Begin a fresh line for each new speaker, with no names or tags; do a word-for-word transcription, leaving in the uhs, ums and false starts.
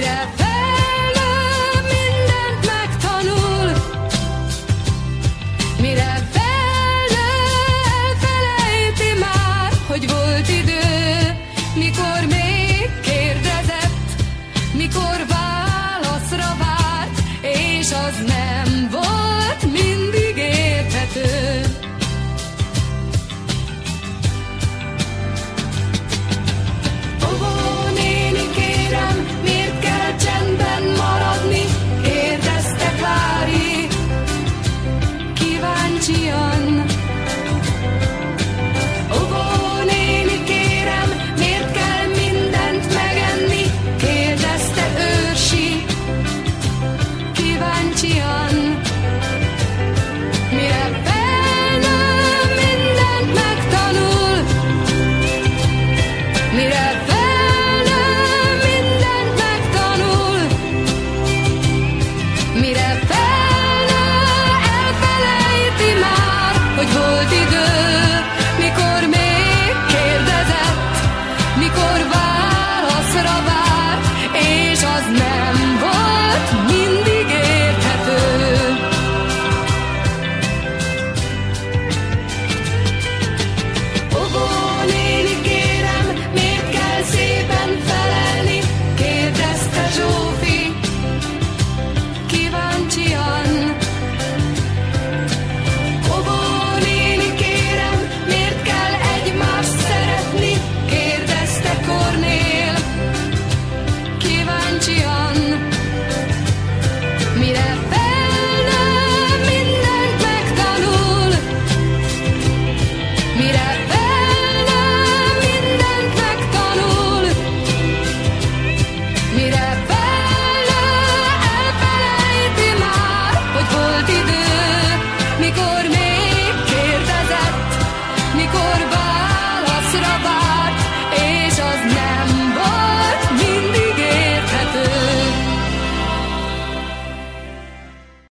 Mire felnő, mindent megtanul. Mire felnő, elfelejti már, hogy volt idő, mikor még kérdezett, mikor válaszra várt, és az nem volt mindig érthető. Ó, néni, kérem, miért kell csendben maradni? Kérdezte Klári kíváncsian. Ó, néni, kérem, miért kell mindent megenni? Kérdezte Őrsi kíváncsian. Mire felnő, mindent megtanul. Mire felnő, mindent megtanul. Mire felnő, elfelejti már, hogy volt idő, mikor még kérdezett, mikor válaszra várt, és az nem volt mindig érthető. Ó, néni, kérem, miért kell szépen felelni? Kérdezte Zsófi kíváncsian. Ó, néni, kérem, miért kell egymást szeretni? Kérdezte Kornél kíváncsian. Mire felnő, mindent megtanul. Mire felnő, mindent megtanul. Mire felnő, elfelejti már, hogy volt idő, mikor még kérdezett, mikor